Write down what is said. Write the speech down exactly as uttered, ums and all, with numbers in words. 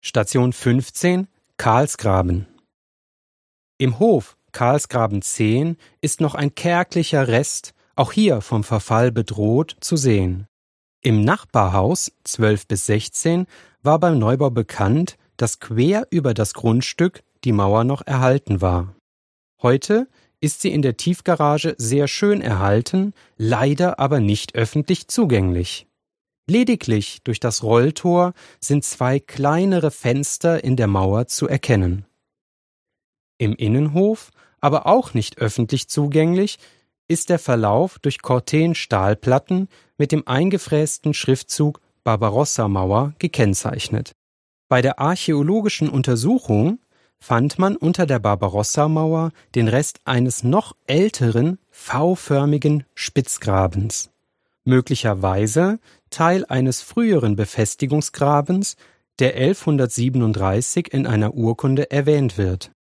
Station fünfzehn Karlsgraben. Im Hof Karlsgraben zehn ist noch ein kärglicher Rest, auch hier vom Verfall bedroht, zu sehen. Im Nachbarhaus zwölf bis sechzehn war beim Neubau bekannt, dass quer über das Grundstück die Mauer noch erhalten war. Heute ist sie in der Tiefgarage sehr schön erhalten, leider aber nicht öffentlich zugänglich. Lediglich durch das Rolltor sind zwei kleinere Fenster in der Mauer zu erkennen. Im Innenhof, aber auch nicht öffentlich zugänglich, ist der Verlauf durch Corten-Stahlplatten mit dem eingefrästen Schriftzug Barbarossa-Mauer gekennzeichnet. Bei der archäologischen Untersuchung fand man unter der Barbarossa-Mauer den Rest eines noch älteren, V-förmigen Spitzgrabens, möglicherweise Teil eines früheren Befestigungsgrabens, der elfhundertsiebenunddreißig in einer Urkunde erwähnt wird.